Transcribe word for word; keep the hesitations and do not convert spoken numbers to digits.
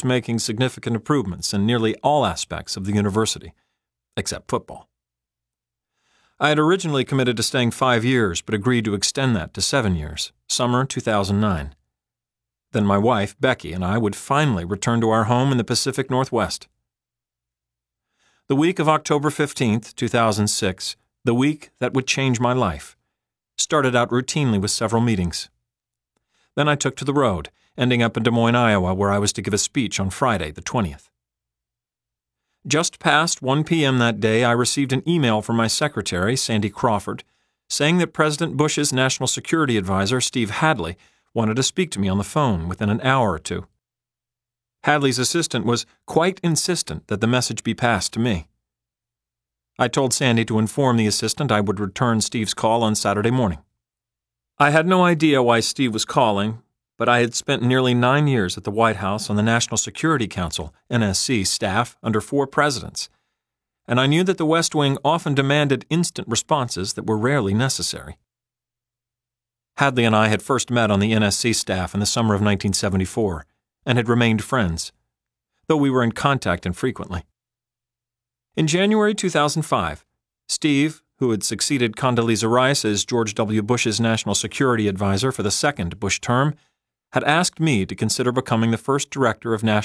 making significant improvements in nearly all aspects of the university, except football. I had originally committed to staying five years, but agreed to extend that to seven years, summer two thousand nine. Then my wife, Becky, and I would finally return to our home in the Pacific Northwest. The week of October fifteenth, two thousand six, the week that would change my life, started out routinely with several meetings. Then I took to the road, ending up in Des Moines, Iowa, where I was to give a speech on Friday, the twentieth. Just past one p.m. that day, I received an email from my secretary, Sandy Crawford, saying that President Bush's National Security Advisor, Steve Hadley, wanted to speak to me on the phone within an hour or two. Hadley's assistant was quite insistent that the message be passed to me. I told Sandy to inform the assistant I would return Steve's call on Saturday morning. I had no idea why Steve was calling, but I had spent nearly nine years at the White House on the National Security Council, N S C, staff under four presidents, and I knew that the West Wing often demanded instant responses that were rarely necessary. Hadley and I had first met on the N S C staff in the summer of nineteen seventy-four and had remained friends, though we were in contact infrequently. In January two thousand five, Steve, who had succeeded Condoleezza Rice as George W. Bush's National Security Advisor for the second Bush term, had asked me to consider becoming the first director of national